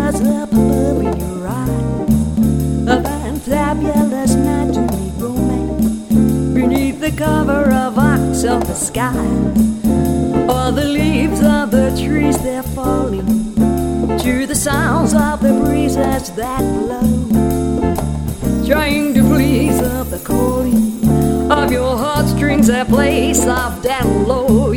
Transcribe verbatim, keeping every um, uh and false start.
stars up above in your eye. A fantabulous night to meet romance beneath the cover of October sky. All the leaves of the trees, they're falling to the sounds of the breezes that blow, trying to please of the calling of your heartstrings that play soft and low.